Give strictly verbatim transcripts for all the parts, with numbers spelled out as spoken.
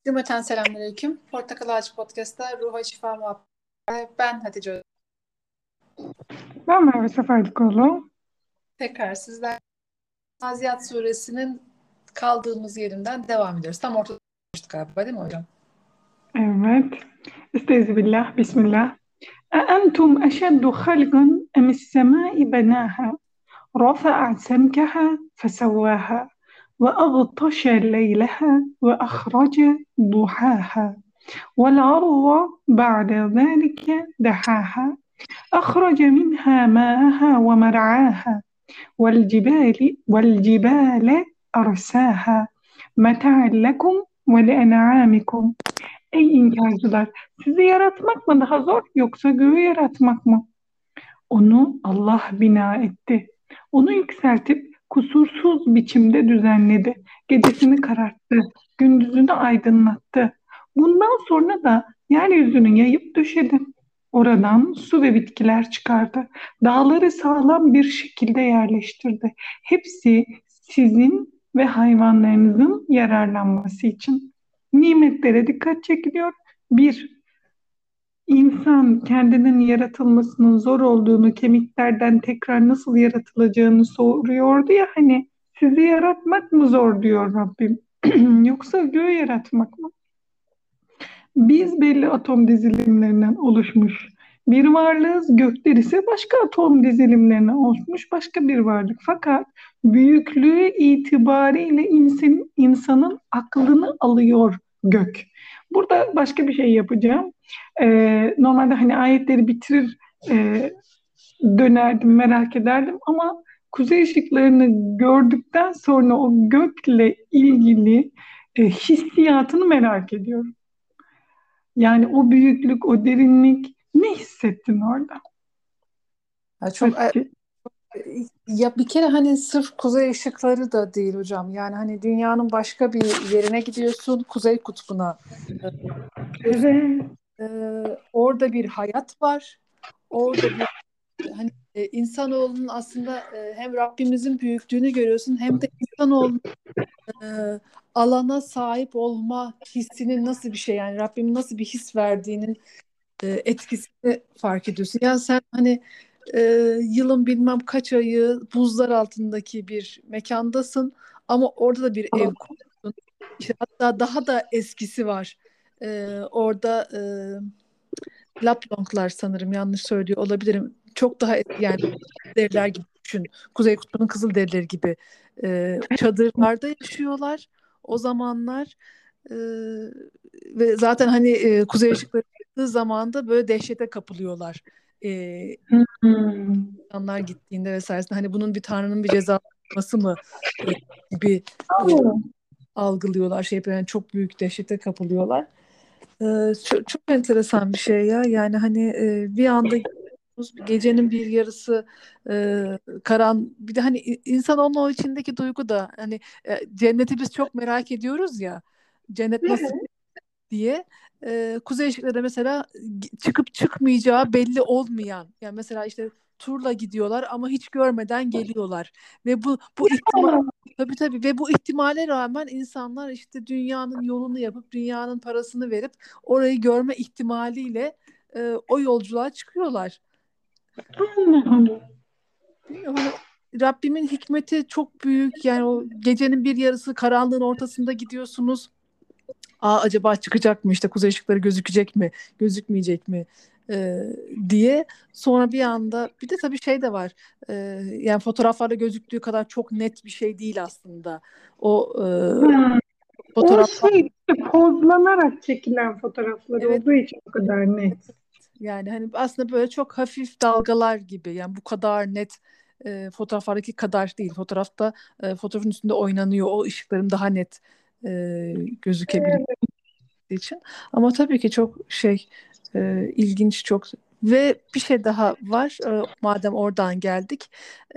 Cümleten selamünaleyküm. Portakal Ağacı Podcast'ta Ruha Şifa Muhabbeti. Ben Hatice Öz- Ben Merve Seferlikoğlu. Tekrar sizler Naziyat Suresinin kaldığımız yerinden devam ediyoruz. Tam ortada olmuştuk galiba değil mi hocam? Evet. Estağfirullah, Bismillah. أأنتم أشد خلقا أم السماء بناها رفع سمكها فسواها وأغطش ليلها وأخرج ضحاها والأرض بعد ذلك دحاها أخرج منها ماءها ومرعاها والجبال والجبال أرساها متاعا لكم ولأنعامكم. Ey inkarcılar! Sizi yaratmak mı daha zor yoksa göğü yaratmak mı? Onu Allah bina etti. Onu yükseltip kusursuz biçimde düzenledi. Gecesini kararttı, gündüzünü aydınlattı. Bundan sonra da yeryüzünü yayıp döşedi. Oradan su ve bitkiler çıkardı. Dağları sağlam bir şekilde yerleştirdi. Hepsi sizin ve hayvanlarınızın yararlanması için. Nimetlere dikkat çekiliyor. Bir, İnsan kendinin yaratılmasının zor olduğunu, kemiklerden tekrar nasıl yaratılacağını soruyordu ya hani sizi yaratmak mı zor diyor Rabbim. Yoksa göğü yaratmak mı? Biz belli atom dizilimlerinden oluşmuş bir varlığız. Gökler ise başka atom dizilimlerinden oluşmuş başka bir varlık. Fakat büyüklüğü itibariyle insan, insanın aklını alıyor gök. Burada başka bir şey yapacağım. Ee, normalde hani ayetleri bitirir e, dönerdim, merak ederdim ama kuzey ışıklarını gördükten sonra o gökle ilgili e, hissiyatını merak ediyorum. Yani o büyüklük, o derinlik ne hissettin orada? Ya çok e, Hatice. ya bir kere hani sırf kuzey ışıkları da değil hocam. Yani hani dünyanın başka bir yerine gidiyorsun, Kuzey Kutbu'na e, gidiyorsun. Evet. E, Orada bir hayat var. Orada bir hani e, insanoğlunun aslında e, hem Rabbimizin büyüklüğünü görüyorsun hem de insanoğlunun e, alana sahip olma hissinin nasıl bir şey, yani Rabbimin nasıl bir his verdiğinin e, etkisini fark ediyorsun. Ya sen hani e, yılın bilmem kaç ayı buzlar altındaki bir mekandasın ama orada da bir ev kuruyorsun. İşte hatta daha da eskisi var. E, orada e, Laplonglar, sanırım yanlış söylüyor olabilirim. Çok daha eski, yani Kızılderililer gibi düşün. Kuzey Kutbu'nun Kızılderilileri gibi e, çadırlarda yaşıyorlar o zamanlar. E, Ve zaten hani e, kuzey ışıkları çıktığı zaman da böyle dehşete kapılıyorlar. E, Hmm. insanlar gittiğinde vesairesinde hani bunun bir tanrının bir cezalandırması mı e, gibi e, Oh. algılıyorlar. Şey yapıyor, yani çok büyük dehşete kapılıyorlar. E, çok, çok enteresan bir şey ya. Yani hani e, bir anda gecenin bir yarısı e, karan, bir de hani insan onun o içindeki duygu da hani e, cenneti biz çok merak ediyoruz ya, cennet nasıl diye. E, kuzey ışıkları mesela çıkıp çıkmayacağı belli olmayan, yani mesela işte turla gidiyorlar ama hiç görmeden geliyorlar ve bu bu ihtimal, tabii tabii, ve bu ihtimale rağmen insanlar işte dünyanın yolunu yapıp dünyanın parasını verip orayı görme ihtimaliyle e, o yolculuğa çıkıyorlar. Allah Allah. Bilmiyorum, hani Rabbimin hikmeti çok büyük. Yani o gecenin bir yarısı karanlığın ortasında gidiyorsunuz. Aa, acaba çıkacak mı, işte kuzey ışıkları gözükecek mi, gözükmeyecek mi e, diye. Sonra bir anda bir de tabii şey de var. E, Yani fotoğraflarda gözüktüğü kadar çok net bir şey değil aslında. O e, Hmm. O fotoğraflar, şey işte pozlanarak çekilen fotoğraflar evet, olduğu için o kadar net. yani hani aslında böyle çok hafif dalgalar gibi. Yani bu kadar net e, fotoğraflardaki kadar değil. Fotoğrafta e, fotoğrafın üstünde oynanıyor. O ışıkların daha net e, gözükebildiği için. Ama tabii ki çok şey e, ilginç, çok. Ve bir şey daha var. E, madem oradan geldik.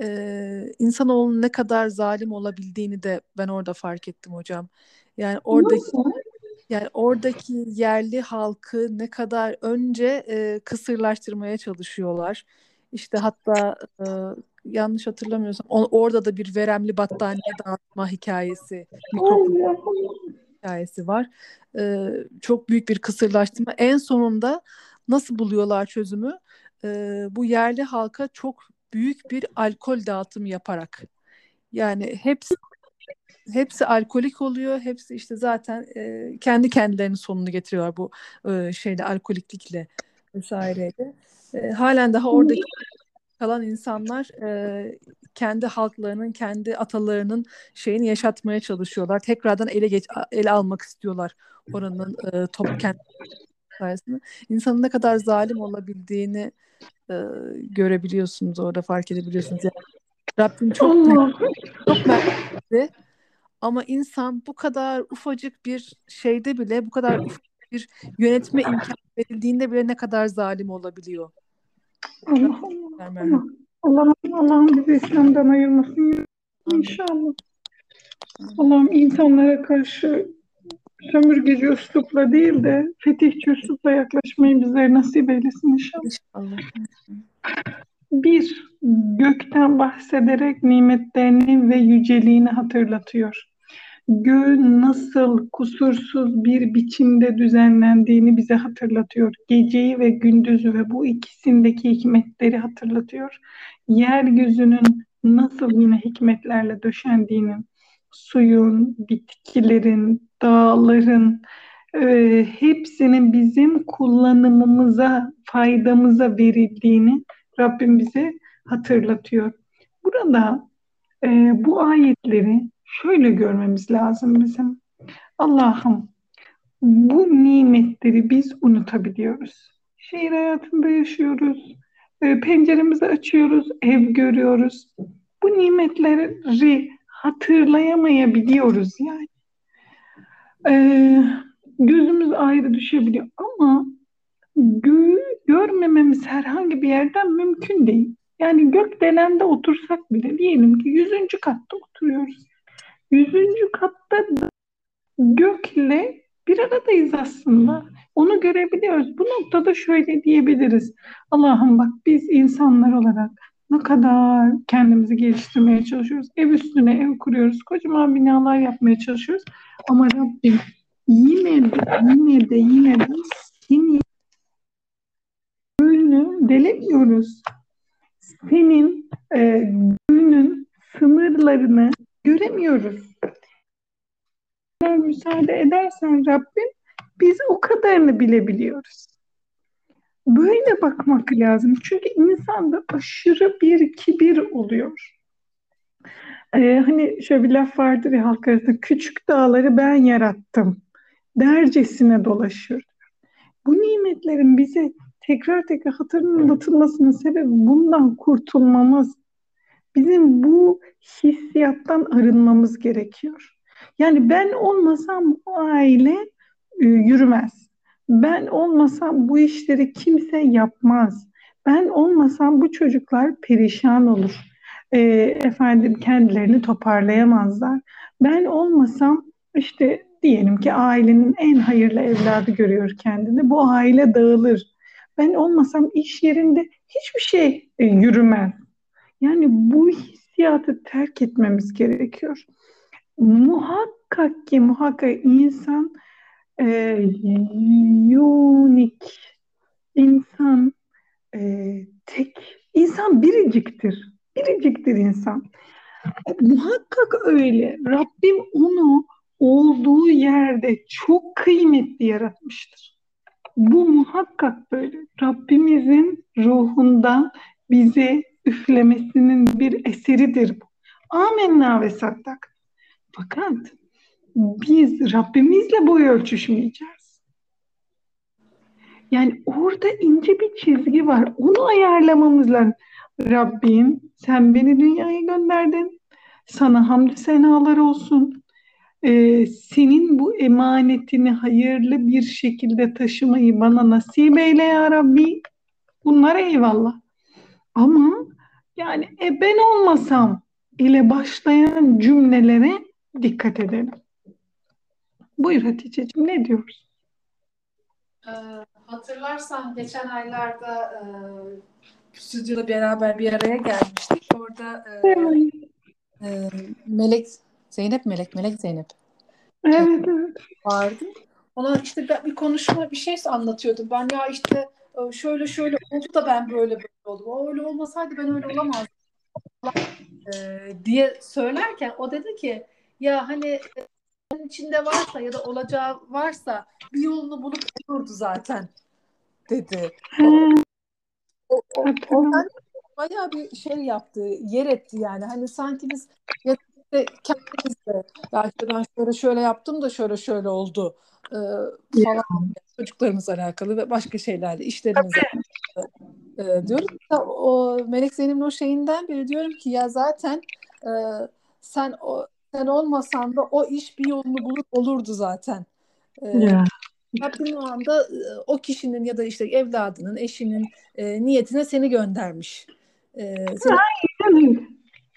E, insanoğlunun ne kadar zalim olabildiğini de ben orada fark ettim hocam. Yani oradaki Nasıl? yani oradaki yerli halkı ne kadar önce e, kısırlaştırmaya çalışıyorlar. İşte hatta e, yanlış hatırlamıyorsam o- orada da bir veremli battaniye dağıtma hikayesi, mikrop Allah. hikayesi var. Ee, çok büyük bir kısırlaştırma. En sonunda nasıl buluyorlar çözümü? Ee, bu yerli halka çok büyük bir alkol dağıtımı yaparak. Yani hepsi hepsi alkolik oluyor. Hepsi işte zaten e, kendi kendilerinin sonunu getiriyorlar bu e, şeyle alkoliklikle vesaireyle. E, halen daha oradaki kalan insanlar e, kendi halklarının, kendi atalarının şeyini yaşatmaya çalışıyorlar. Tekrardan ele geç ele almak istiyorlar oranın e, top kent sayesinde. İnsanın ne kadar zalim olabildiğini e, görebiliyorsunuz orada fark edebiliyorsunuz. Yani Rabbim çok büyük, Allah. çok merhametli ama insan bu kadar ufacık bir şeyde bile bu kadar ufacık bir yönetme imkanı verildiğinde bile ne kadar zalim olabiliyor. Allah Rabbim Allah. merhamet. Allah'ım Allah'ım bizi İslam'dan ayırmasın Amin. inşallah. Allah'ım insanlara karşı sömürgeci üslupla değil de fetihçi üslupla yaklaşmayı bizlere nasip eylesin inşallah. İnşallah. Bir, gökten bahsederek nimetlerini ve yüceliğini hatırlatıyor. Göğün nasıl kusursuz bir biçimde düzenlendiğini bize hatırlatıyor. Geceyi ve gündüzü ve bu ikisindeki hikmetleri hatırlatıyor. Yeryüzünün nasıl yine hikmetlerle döşendiğini, suyun, bitkilerin, dağların, e, hepsinin bizim kullanımımıza, faydamıza verildiğini Rabbim bize hatırlatıyor. Burada e, bu ayetleri şöyle görmemiz lazım bizim. Allah'ım, bu nimetleri biz unutabiliyoruz. Şehir hayatında yaşıyoruz. E, penceremizi açıyoruz, ev görüyoruz. Bu nimetleri hatırlayamayabiliyoruz yani. E, Gözümüz ayrı düşebiliyor ama göğü görmememiz herhangi bir yerden mümkün değil. Yani gökdelende otursak bile diyelim ki yüzüncü katta oturuyoruz. Yüzüncü katta gökle bir aradayız aslında. Onu görebiliyoruz. Bu noktada şöyle diyebiliriz. Allah'ım bak biz insanlar olarak ne kadar kendimizi geliştirmeye çalışıyoruz. Ev üstüne ev kuruyoruz. Kocaman binalar yapmaya çalışıyoruz. Ama Rabbim yine de yine de yine de senin gönlünü delemiyoruz. Senin e, gönlünün sınırlarını göremiyoruz. Müsaade edersen Rabbim biz o kadarını bilebiliyoruz. Böyle bakmak lazım. Çünkü insanda aşırı bir kibir oluyor. Ee, hani şöyle bir laf vardır ya halk arasında, küçük dağları ben yarattım dercesine dolaşıyor. Bu nimetlerin bize tekrar tekrar hatırlatılmasının sebebi bundan kurtulmamız. Bizim bu hissiyattan arınmamız gerekiyor. Yani ben olmasam bu aile e, yürümez. Ben olmasam bu işleri kimse yapmaz. Ben olmasam bu çocuklar perişan olur. E, efendim kendilerini toparlayamazlar. Ben olmasam işte diyelim ki ailenin en hayırlı evladı görüyor kendini. Bu aile dağılır. Ben olmasam iş yerinde hiçbir şey e, yürümez. Yani bu hissiyatı terk etmemiz gerekiyor. Muhakkak ki muhakkak insan e, unik, insan e, tek, insan biriciktir. Biriciktir insan. E, muhakkak öyle. Rabbim onu olduğu yerde çok kıymetli yaratmıştır. Bu muhakkak böyle. Rabbimizin ruhundan bize üflemesinin bir eseridir bu. Amenna ve saddak. Fakat biz Rabbimizle boy ölçüşmeyeceğiz. Yani orada ince bir çizgi var. Onu ayarlamamız lazım. Rabbim sen beni dünyaya gönderdin. Sana hamdü senalar olsun. Ee, senin bu emanetini hayırlı bir şekilde taşımayı bana nasip eyle ya Rabbi. Bunlara eyvallah. Ama yani e, ben olmasam ile başlayan cümlelere dikkat edelim. Buyur Hatice'ciğim ne diyoruz? Ee, hatırlarsan geçen aylarda e, stüdyoda beraber bir araya gelmiştik. Orada e, Evet. e, Melek Zeynep Melek Melek Zeynep Evet, evet. vardı. Ona işte ben bir konuşma bir şey anlatıyordum. Ben ya işte e, şöyle şöyle oldu da ben böyle böyle oldum. O öyle olmasaydı ben öyle olamazdım e, diye söylerken o dedi ki ya hani senin içinde varsa ya da olacağı varsa bir yolunu bulup olurdu zaten dedi. O, He, o, o, o hatırladım. ben bayağı bir şey yaptı, yer etti yani. Hani sanki biz ya işte kendimizde ya işte ben şöyle şöyle yaptım da şöyle şöyle oldu e, falan, çocuklarımızla alakalı ve başka şeylerle işlerimizle e, diyorum. Ya, o Melek Zeynep'in o şeyinden beri diyorum ki ya zaten e, sen o sen olmasan da o iş bir yolunu bulup olurdu zaten. E, Ya. Rabbim o anda e, o kişinin ya da işte evladının, eşinin e, niyetine seni göndermiş. E, seni Yani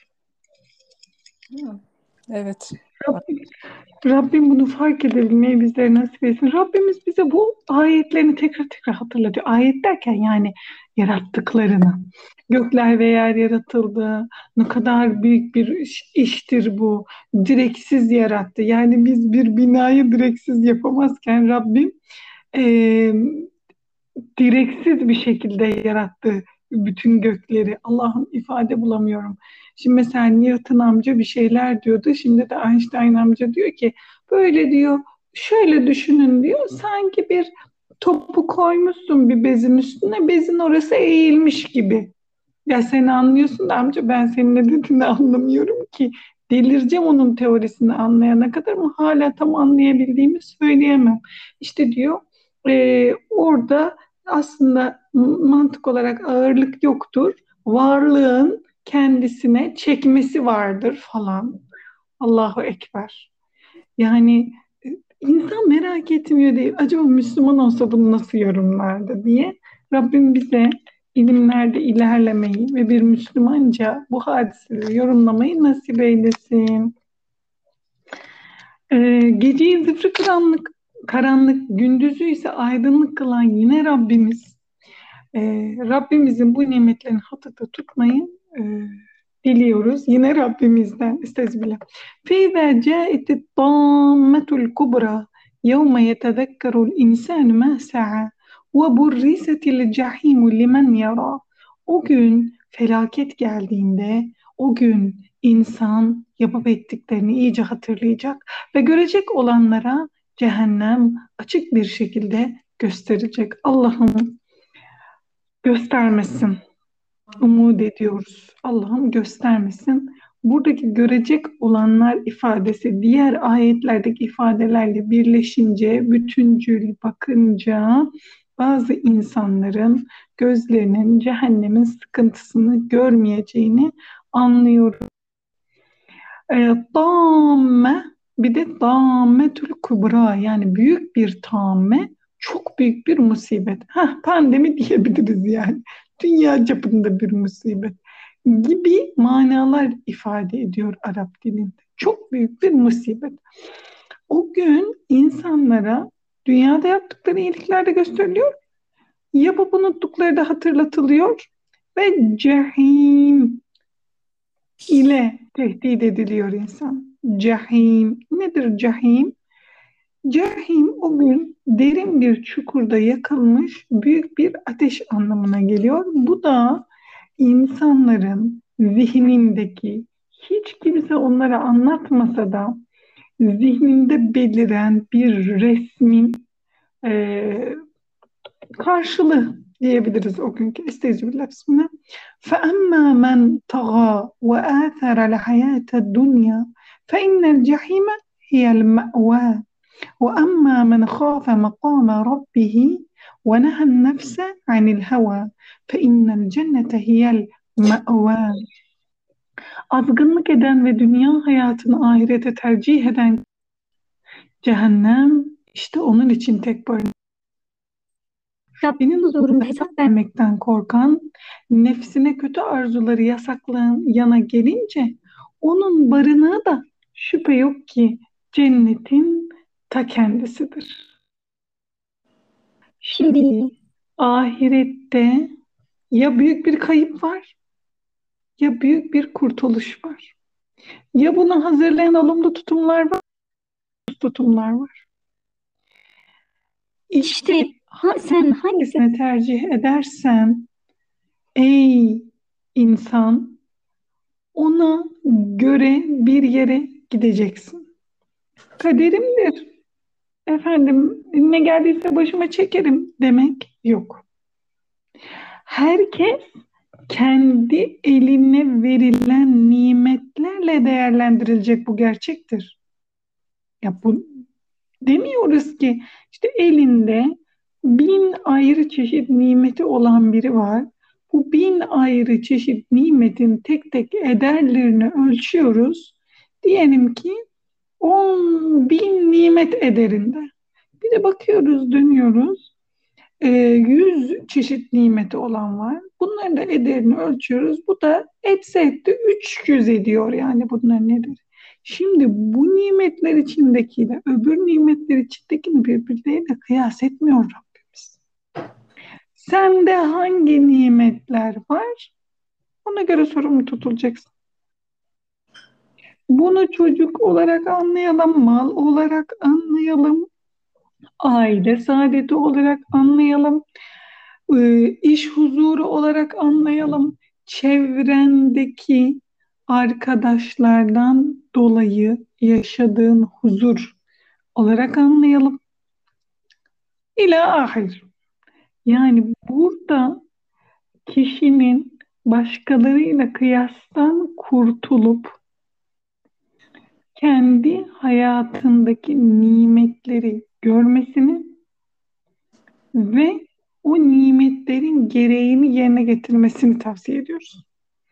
Hı, evet. Rabbim bunu fark edebilmeyi bizlere nasip etsin. Rabbimiz bize bu ayetlerini tekrar tekrar hatırlatıyor. Ayet derken yani yarattıklarını. Gökler ve yer yaratıldı. Ne kadar büyük bir iş- iştir bu. Direksiz yarattı. Yani biz bir binayı direksiz yapamazken Rabbim eee, direksiz bir şekilde yarattı bütün gökleri. Allah'ım ifade bulamıyorum. Şimdi mesela Newton amca bir şeyler diyordu. Şimdi de Einstein amca diyor ki böyle diyor, şöyle düşünün diyor. Sanki bir topu koymuşsun bir bezin üstüne, bezin orası eğilmiş gibi. Ya sen anlıyorsun da amca ben senin ne dediğini anlamıyorum ki. Delireceğim onun teorisini anlayana kadar ama hala tam anlayabildiğimi söyleyemem. İşte diyor e, orada aslında mantık olarak ağırlık yoktur. Varlığın kendisine çekmesi vardır falan. Allahu Ekber. Yani e, insan merak etmiyor değil. Acaba Müslüman olsa bunu nasıl yorumlardı diye. Rabbim bize ilimlerde ilerlemeyi ve bir Müslümanca bu hadiseleri yorumlamayı nasip eylesin. Ee, geceyi zifiri karanlık, karanlık, gündüzü ise aydınlık kılan yine Rabbimiz. Ee, Rabbimizin bu nimetlerini hatırda tutmayı e, diliyoruz. Yine Rabbimizden estağfirullah. فَاِذَا جَاءَتِ الطَّامَّةُ الْكُبْرَى يَوْمَ يَتَذَكَّرُ الْاِنْسَانُ مَا سَعَى وَبُرِّزَتِ الْجَحِيمُ لِمَنْ يَرَى. O gün felaket geldiğinde, o gün insan yapıp ettiklerini iyice hatırlayacak ve görecek olanlara cehennem açık bir şekilde gösterecek. Allah'ım göstermesin. Umut ediyoruz. Allah'ım göstermesin. Buradaki görecek olanlar ifadesi diğer ayetlerdeki ifadelerle birleşince, bütüncül bakınca bazı insanların gözlerinin cehennemin sıkıntısını görmeyeceğini anlıyoruz. E, tamme bir de tammetül kubra yani büyük bir tamme çok büyük bir musibet. Heh, pandemi diyebiliriz yani. Dünya çapında bir musibet gibi manalar ifade ediyor Arap dilinde. Çok büyük bir musibet. O gün insanlara dünyada yaptıkları iyilikler de gösteriliyor. Yapıp unuttukları da hatırlatılıyor. Ve cehim ile tehdit ediliyor insan. Cahim. Nedir cahim? Cahim o gün derin bir çukurda yakılmış büyük bir ateş anlamına geliyor. Bu da insanların zihnindeki hiç kimse onlara anlatmasa da zihninde beliren bir resmin e, karşılığı diyebiliriz o günkü estağfirullah bismillah. فَأَمَّا مَنْ طَغَى وَآثَرَ الْحَيَاةَ الدُّنْيَا فَإِنَّ الْجَحِيمَ هِيَ الْمَأْوَى وَأَمَّا مَنْ خَافَ مَقَامَ رَبِّهِ وَنَهَى النَّفْسَ عَنِ الْهَوَى فَإِنَّ الْجَنَّةَ هِيَ الْمَأْوَى. Azgınlık eden ve dünya hayatını ahirete tercih eden cehennem işte onun için tek barınak. Rabbinin huzurunda hesap vermekten korkan, nefsine kötü arzuları yasaklayan yana gelince onun barınağı da şüphe yok ki cennetin ta kendisidir. Şimdi ahirette ya büyük bir kayıp var ya büyük bir kurtuluş var. Ya bunu hazırlayan olumlu tutumlar var tutumlar var. İşte ha, sen hangisini tercih edersen ey insan ona göre bir yere gideceksin. Kaderimdir. Efendim ne geldiyse başıma çekerim demek yok. Herkes kendi eline verilen nimetlerle değerlendirilecek, bu gerçektir. Ya bu demiyoruz ki işte elinde bin ayrı çeşit nimeti olan biri var. Bu bin ayrı çeşit nimetin tek tek ederlerini ölçüyoruz. Diyelim ki on bin nimet ederinde. Bir de bakıyoruz, dönüyoruz. Ee, yüz çeşit nimeti olan var. Bunların da ederini ölçüyoruz. Bu da etse etti üç yüz ediyor, yani bunlar nedir? Şimdi bu nimetler içindekiyle öbür nimetler içindekini birbirleriyle kıyas etmiyor Rabbimiz. Sende hangi nimetler var? Ona göre sorumlu tutulacaksın. Bunu çocuk olarak anlayalım, mal olarak anlayalım, aile saadeti olarak anlayalım, iş huzuru olarak anlayalım, çevrendeki arkadaşlardan dolayı yaşadığın huzur olarak anlayalım. İlâ ahir. Yani burada kişinin başkalarıyla kıyastan kurtulup kendi hayatındaki nimetleri görmesini ve o nimetlerin gereğini yerine getirmesini tavsiye ediyoruz.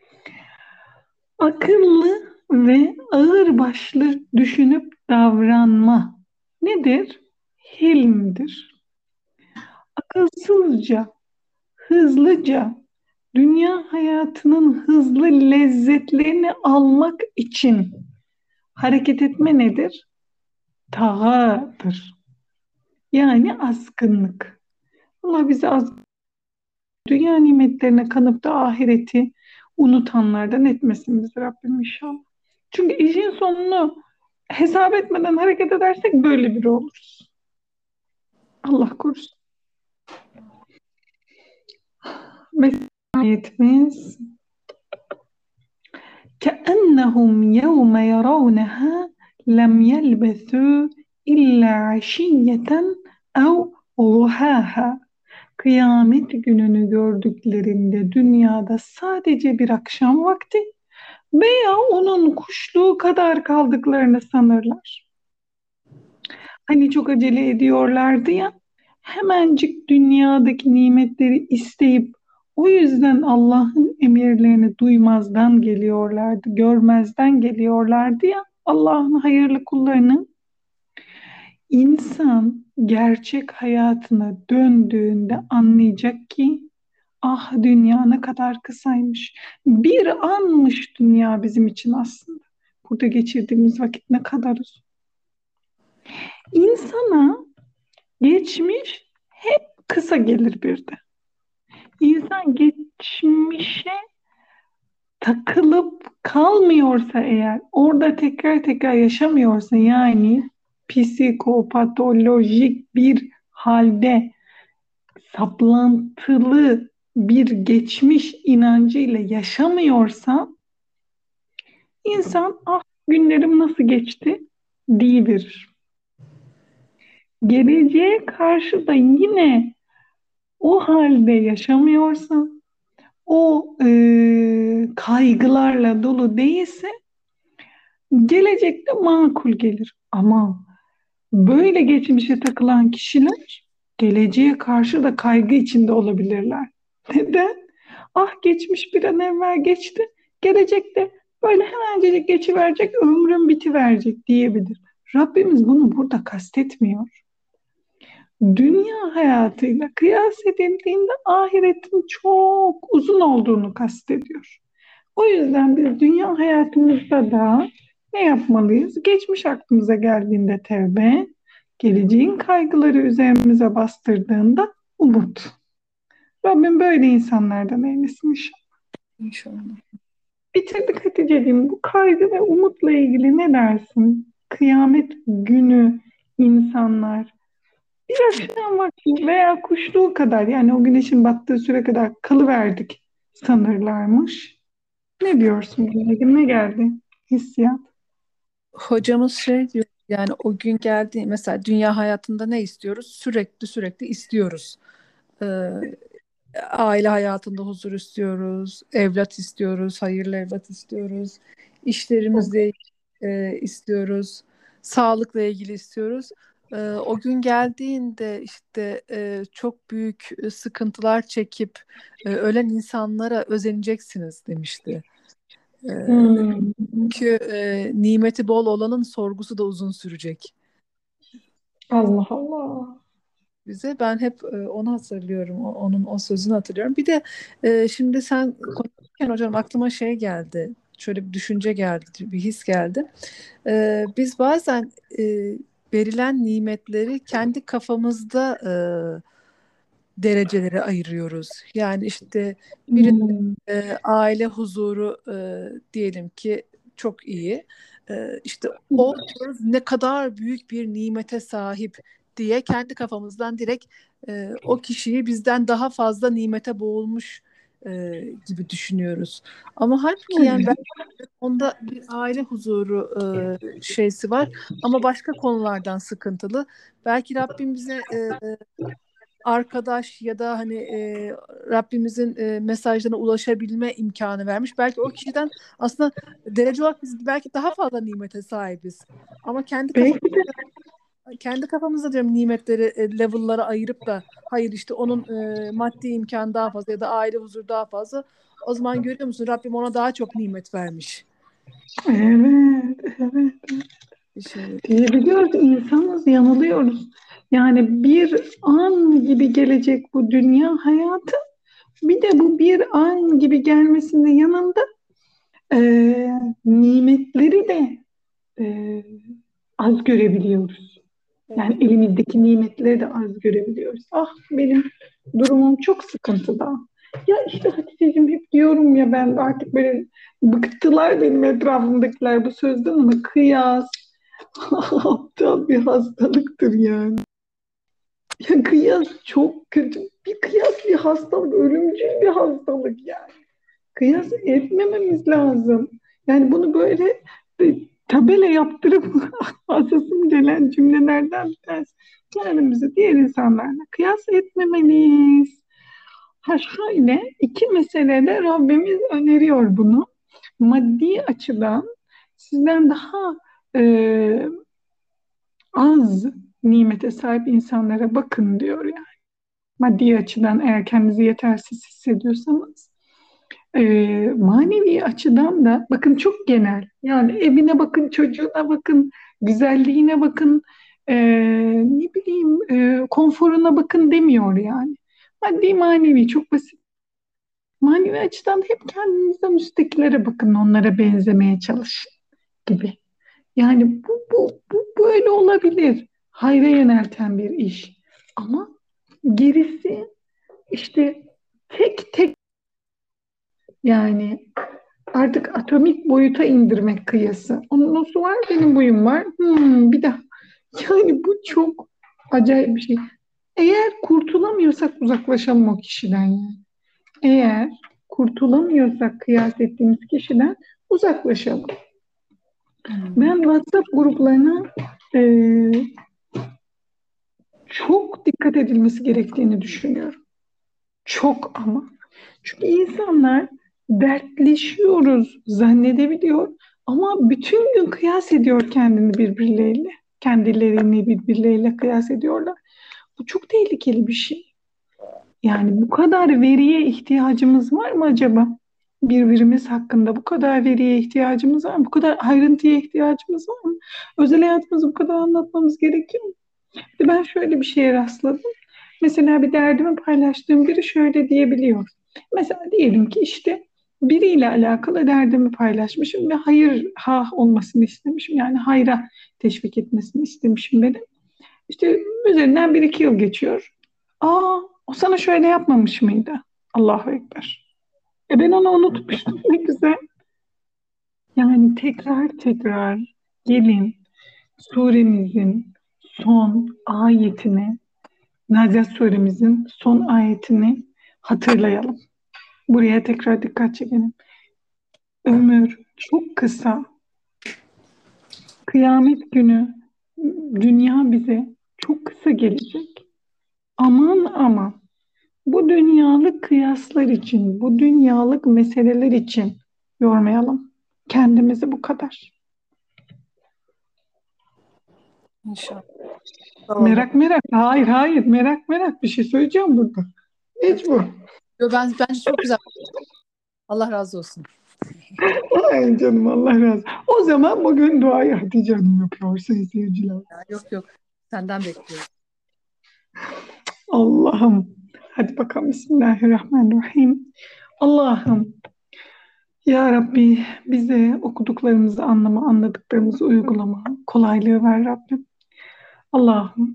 Akıllı ve ağırbaşlı düşünüp davranma nedir? Hilmdir. Akılsızca, hızlıca, dünya hayatının hızlı lezzetlerini almak için hareket etme nedir? Tağadır. Yani azgınlık. Allah bizi az dünya nimetlerine kanıp da ahireti unutanlardan etmesin bizi Rabbim inşallah. Çünkü işin sonunu hesap etmeden hareket edersek böyle biri oluruz. Allah korusun. Mesela ayetimiz كَأَنَّهُمْ يَوْمَ يَرَوْنَهَا لَمْ يَلْبَثُوا إِلَّا عَشِيَّةً اَوْ ضُحَاهَا. Kıyamet gününü gördüklerinde dünyada sadece bir akşam vakti veya onun kuşluğu kadar kaldıklarını sanırlar. Hani çok acele ediyorlardı ya, hemencik dünyadaki nimetleri isteyip o yüzden Allah'ın emirlerini duymazdan geliyorlardı, görmezden geliyorlardı ya Allah'ın hayırlı kullarını. İnsan gerçek hayatına döndüğünde anlayacak ki ah dünya ne kadar kısaymış. Bir anmış dünya bizim için aslında. Burada geçirdiğimiz vakit ne kadar uzun. İnsana geçmiş hep kısa gelir bir de. İnsan geçmişe takılıp kalmıyorsa eğer, orada tekrar tekrar yaşamıyorsa, yani psikopatolojik bir halde saplantılı bir geçmiş inancıyla yaşamıyorsa insan ah günlerim nasıl geçti diyiverir. Geleceğe karşı da yine o halde yaşamıyorsa, o e, kaygılarla dolu değilse gelecekte makul gelir. Ama böyle geçmişe takılan kişiler geleceğe karşı da kaygı içinde olabilirler. Neden? Ah geçmiş bir an evvel geçti. Gelecekte böyle hemencecik geçiverecek, ömrüm bitiverecek diyebilir. Rabbimiz bunu burada kastetmiyor. Dünya hayatıyla kıyas edildiğinde ahiretin çok uzun olduğunu kastediyor. O yüzden biz dünya hayatımızda da ne yapmalıyız? Geçmiş aklımıza geldiğinde tevbe, geleceğin kaygıları üzerimize bastırdığında umut. Rabbim böyle insanlardan eylesin inşallah. İnşallah. Bitirdik Hatice'ciğim. Bu kaygı ve umutla ilgili ne dersin? kıyamet günü insanlar bir akşam vakti veya kuşluğu kadar, yani o güneşin battığı süre kadar kalıverdik sanırlarmış. Ne diyorsun bununla ilgili? Ne geldi? Hissiyat. Hocamız şey diyor, yani o gün geldi mesela, dünya hayatında ne istiyoruz? Sürekli sürekli istiyoruz. Ee, Aile hayatında huzur istiyoruz, evlat istiyoruz, hayırlı evlat istiyoruz, Çok. işlerimizle e, istiyoruz, sağlıkla ilgili istiyoruz. Ee, o gün geldiğinde işte e, çok büyük e, sıkıntılar çekip e, ölen insanlara özeneceksiniz demişti. Ee, Hmm. Çünkü e, nimeti bol olanın sorgusu da uzun sürecek Allah Allah. bize. Ben hep e, onu hatırlıyorum. o- Onun o sözünü hatırlıyorum. Bir de e, şimdi sen konuşurken hocam aklıma şey geldi. Şöyle bir düşünce geldi, bir his geldi. E, biz bazen e, verilen nimetleri kendi kafamızda e, derecelere ayırıyoruz. Yani işte bir Hmm. e, aile huzuru e, diyelim ki çok iyi. E, işte o diyoruz ne kadar büyük bir nimete sahip diye kendi kafamızdan direkt e, o kişiyi bizden daha fazla nimete boğulmuş e, gibi düşünüyoruz. Ama halbuki yani ben Evet. onda bir aile huzuru e, şeysi var ama başka konulardan sıkıntılı. Belki Rabbim bize e, arkadaş ya da hani e, Rabbimizin e, mesajlarına ulaşabilme imkanı vermiş. Belki o kişiden aslında derece olarak biz belki daha fazla nimete sahibiz. Ama kendi kafamızda Belki de, kendi kafamızda diyorum nimetleri e, level'lara ayırıp da hayır işte onun e, maddi imkan daha fazla ya da aile huzuru daha fazla. O zaman görüyor musun Rabbim ona daha çok nimet vermiş. evet, evet. Bir şey. Diyebiliyoruz, insanız, yanılıyoruz. Yani bir an gibi gelecek bu dünya hayatı. Bir de bu bir an gibi gelmesinin yanında e, nimetleri de e, az görebiliyoruz. Yani Evet. elimizdeki nimetleri de az görebiliyoruz. Ah, benim durumum çok sıkıntıda. Ya işte Hatice'cim, hep diyorum ya, ben artık böyle bıktılar benim etrafımdakiler bu sözden, ama kıyas aptal bir hastalıktır yani. Ya kıyas çok kötü. Bir kıyas bir hastalık, ölümcül bir hastalık yani. Kıyas etmememiz lazım. Yani bunu böyle e, tabela yaptırıp asasım gelen cümlelerden bir tanesi. Kendimizi diğer insanlarla kıyas etmemeliyiz. Ha şöyle, iki meselede Rabbimiz öneriyor bunu. Maddi açıdan sizden daha e, az nimete sahip insanlara bakın diyor yani. Maddi açıdan eğer kendinizi yetersiz hissediyorsanız. Ee, manevi açıdan da bakın, çok genel. Yani evine bakın, çocuğuna bakın, güzelliğine bakın, ee, ne bileyim, ee, konforuna bakın demiyor yani. Maddi manevi çok basit. Manevi açıdan da hep kendinizden üsttekilere bakın, onlara benzemeye çalışın gibi. Yani bu, bu, bu böyle olabilir. Hayra yönelten bir iş. Ama gerisi işte tek tek, yani artık atomik boyuta indirmek kıyası. Onun osu var, benim buyum var. Hmm, bir daha. Yani bu çok acayip bir şey. Eğer kurtulamıyorsak uzaklaşalım o kişiden yani. Eğer kurtulamıyorsak kıyas ettiğimiz kişiden uzaklaşalım. Hmm. Ben WhatsApp gruplarına e, çok dikkat edilmesi gerektiğini düşünüyorum. Çok ama. Çünkü insanlar dertleşiyoruz zannedebiliyor ama bütün gün kıyas ediyor kendini birbirleriyle. Kendilerini birbirleriyle kıyas ediyorlar. Bu çok tehlikeli bir şey. Yani bu kadar veriye ihtiyacımız var mı acaba? Birbirimiz hakkında bu kadar veriye ihtiyacımız var mı? Bu kadar ayrıntıya ihtiyacımız var mı? Özel hayatımızı bu kadar anlatmamız gerekiyor mu? Bir de ben şöyle bir şeye rastladım. Mesela bir derdimi paylaştığım biri şöyle diyebiliyor. Mesela diyelim ki işte biriyle alakalı derdimi paylaşmışım ve hayır ha olmasını istemişim. Yani hayra teşvik etmesini istemişim benim. İşte üzerinden bir iki yıl geçiyor. Aa, o sana şöyle yapmamış mıydı? Allahu Ekber. E ben onu unutmuştum. Ne güzel. Yani tekrar tekrar gelin. suremizin son ayetini, Nazihat suremizin son ayetini hatırlayalım. Buraya tekrar dikkat çekelim. Ömür çok kısa. Kıyamet günü dünya bize çok kısa gelecek. Aman aman. Bu dünyalık kıyaslar için, bu dünyalık meseleler için yormayalım kendimizi bu kadar. İnşallah. Sağ olun. Merak merak. Hayır hayır. Merak merak. Bir şey söyleyeceğim burada. Mecbur. Yo, Ben, bence çok güzel. Allah razı olsun. Ay canım Allah razı olsun. O zaman bugün duayı Hatice Hanım yapıyor sayın seyirciler. Ya, yok yok. Senden bekliyorum. Allah'ım. Hadi bakalım. Bismillahirrahmanirrahim. Allah'ım. Ya Rabbi bize okuduklarımızı anlama, anladıklarımızı uygulama kolaylığı ver Rabbim. Allah'ım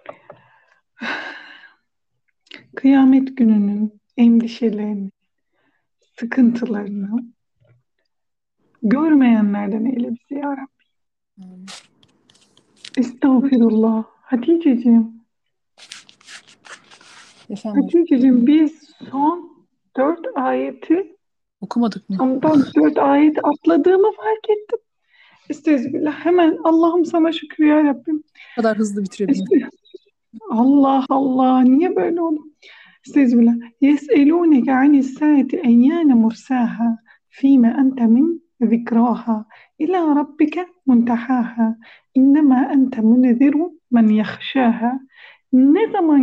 kıyamet gününün endişelerini, sıkıntılarını görmeyenlerden eyle bizi ya Rabbi. Amin. Estağfirullah. Haticeciğim, Efendim hocam. Haticeciğim biz son dört ayeti, Okumadık mı? sondan dört ayeti atladığımı fark ettim. Estağfirullah. Hemen Allah'ım sana şükür ya Rabbim. Bu kadar hızlı bitirebilmek. Allah Allah. Niye böyle oldu? Estağfirullah. Yes'elûneke anis-sâati eyyâne mursâhâ fîme ente min zikrâhâ ilâ rabbike muntehâhâ innemâ ente munziru men yahşâhâ. Ne zaman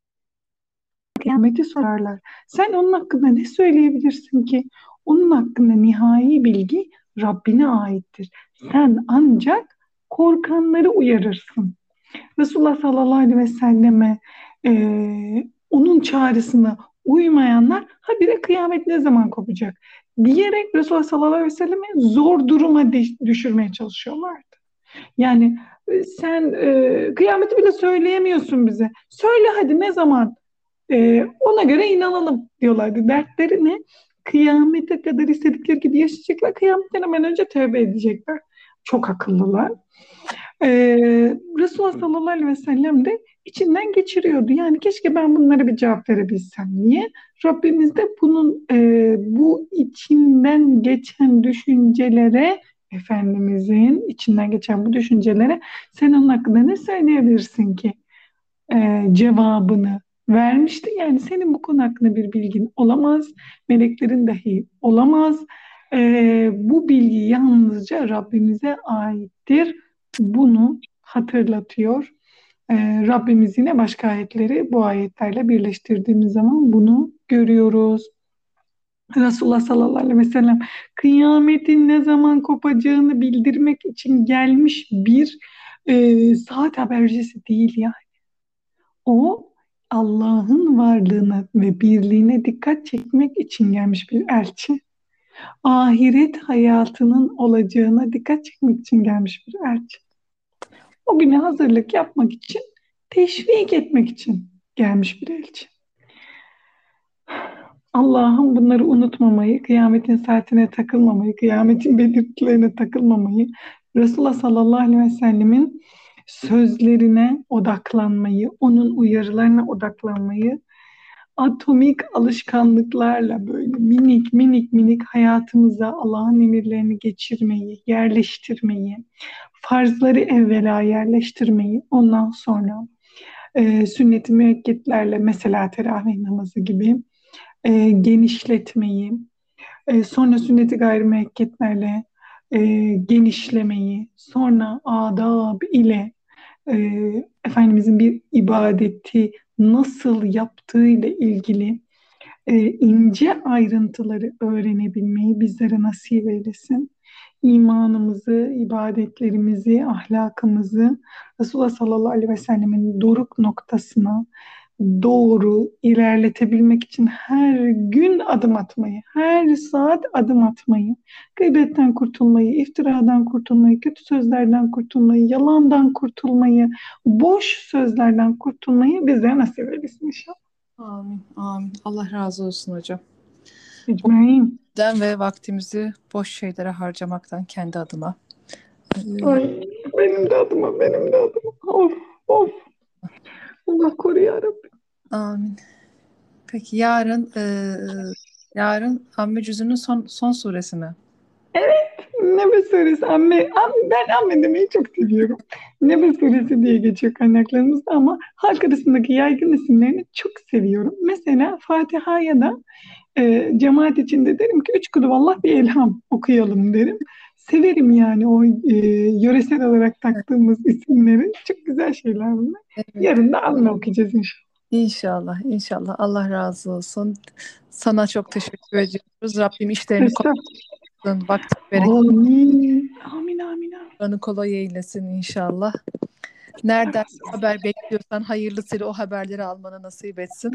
kıyameti sorarlar. Sen onun hakkında ne söyleyebilirsin ki? Onun hakkında nihai bilgi Rabbine aittir. Sen ancak korkanları uyarırsın. Resulullah sallallahu aleyhi ve selleme e, onun çağrısına uymayanlar habire kıyamet ne zaman kopacak diyerek Resulullah sallallahu aleyhi ve selleme zor duruma düşürmeye çalışıyorlardı. Yani e, sen e, kıyameti bile söyleyemiyorsun bize. Söyle hadi ne zaman? E, ona göre inanalım diyorlardı. Dertleri ne? Kıyamete kadar istedikleri gibi yaşayacaklar. Kıyametten hemen önce tövbe edecekler. Çok akıllılar. Ee, Resulullah sallallahu aleyhi ve sellem de içinden geçiriyordu. Yani keşke ben bunlara bir cevap verebilsem. Niye? Rabbimiz de bunun e, bu içinden geçen düşüncelere, Efendimizin içinden geçen bu düşüncelere sen onun hakkında ne söyleyebilirsin ki? Ee, cevabını vermişti. Yani senin bu konu hakkında bir bilgin olamaz. Meleklerin dahi olamaz. Ee, bu bilgi yalnızca Rabbimize aittir. Bunu hatırlatıyor. Ee, Rabbimiz yine başka ayetleri bu ayetlerle birleştirdiğimiz zaman bunu görüyoruz. Resulullah sallallahu aleyhi ve sellem kıyametin ne zaman kopacağını bildirmek için gelmiş bir e, saat habercisi değil ya. O Allah'ın varlığına ve birliğine dikkat çekmek için gelmiş bir elçi. Ahiret hayatının olacağına dikkat çekmek için gelmiş bir elçi. O güne hazırlık yapmak için, teşvik etmek için gelmiş bir elçi. Allah'ım bunları unutmamayı, kıyametin saatine takılmamayı, kıyametin belirtilerine takılmamayı, Resulullah sallallahu aleyhi ve sellemin sözlerine odaklanmayı, onun uyarılarına odaklanmayı, atomik alışkanlıklarla böyle minik minik minik hayatımıza Allah'ın emirlerini geçirmeyi, yerleştirmeyi, farzları evvela yerleştirmeyi, ondan sonra e, sünnet-i müekketlerle mesela teravih namazı gibi e, genişletmeyi, e, sonra sünnet-i gayrimekketlerle e, genişlemeyi, sonra adab ile e, Efendimizin bir ibadeti nasıl yaptığı ile ilgili e, ince ayrıntıları öğrenebilmeyi bizlere nasip eylesin. İmanımızı, ibadetlerimizi, ahlakımızı Resulullah sallallahu aleyhi ve sellemin doruk noktasına doğru ilerletebilmek için her gün adım atmayı, her saat adım atmayı, gıybetten kurtulmayı, iftiradan kurtulmayı, kötü sözlerden kurtulmayı, yalandan kurtulmayı, boş sözlerden kurtulmayı bize nasip eylesin inşallah. Amin. Amin. Allah razı olsun hocam. Ecmaîn. Den ve vaktimizi boş şeylere harcamaktan kendi adıma. Ay, Benim de adıma, benim de adıma. Of, of. Allah koru ya Rabbi. Amin. Peki yarın e, yarın Amme Cüzü'nün son son suresi mi? Evet, Nebe suresi. Amme, amme, ben amme demeyi çok seviyorum. Nebe suresi diye geçiyor kaynaklarımızda ama halk arasındaki yaygın isimlerini çok seviyorum. Mesela Fatiha'ya da e, cemaat içinde derim ki üç kulüvallah bir elham okuyalım derim. Severim yani o e, yöresel olarak Evet. taktığımız isimleri. Çok güzel şeyler bunlar. Evet. Yarın da amme okuyacağız inşallah. İnşallah, inşallah. Allah razı olsun. Sana çok teşekkür ediyoruz. Rabbim işlerini Estağfurullah. kolaylasın, vakti Amin. Amin, amin, amin. bereketlerini kolay eylesin inşallah. Allah Nereden razı olsun. haber bekliyorsan hayırlısıyla o haberleri almanı nasip etsin.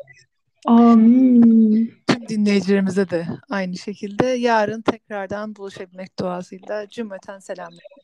Amin. Tüm dinleyicilerimize de aynı şekilde yarın tekrardan buluşabilmek duasıyla cümleten selamlar.